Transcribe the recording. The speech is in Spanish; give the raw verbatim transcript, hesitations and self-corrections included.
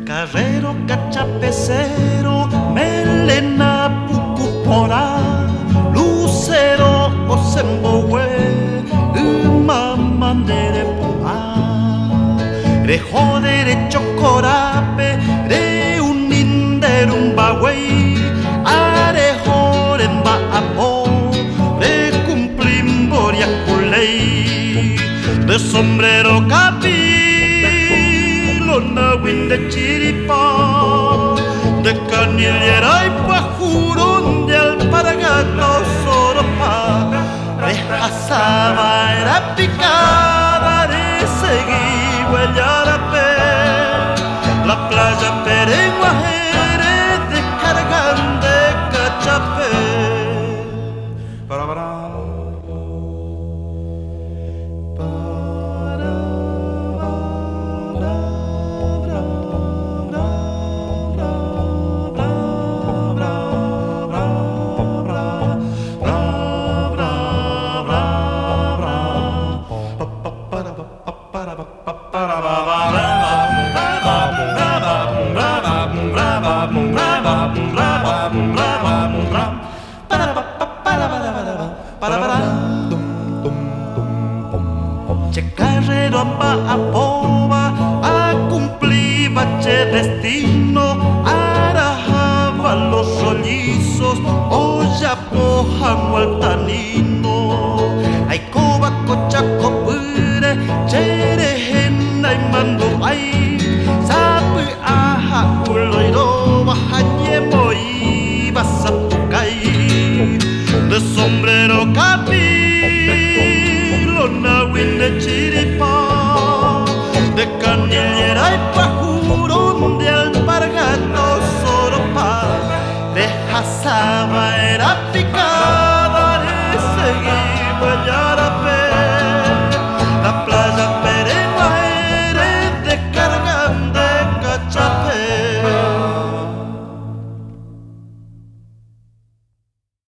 Chacarrero, cachapecero, melena, pucupora, lucero, osembohue, umamandere pua, rejo derecho corape, re uninderumbahuey, arejoren ba apo, re cumplimboria culey, de sombrero capi. Nawin de chiripa, de canillera y pajurón de alpargato soropa, rejasaba era picada de seguir huellarape, la playa perengua jere descargan de cachapé. Para, para. Chacarrero pa apoba a cumplir bache destino, arajaba los rollizos, olla pojan altanino, ay coba cocha copure, cherejena y mando ay, sapi aja uloiro bajanyemo y basapucay, de sombrero capi. Nawin de chiripa, de canillera y pajurón de alpargato soropa, de jasaba era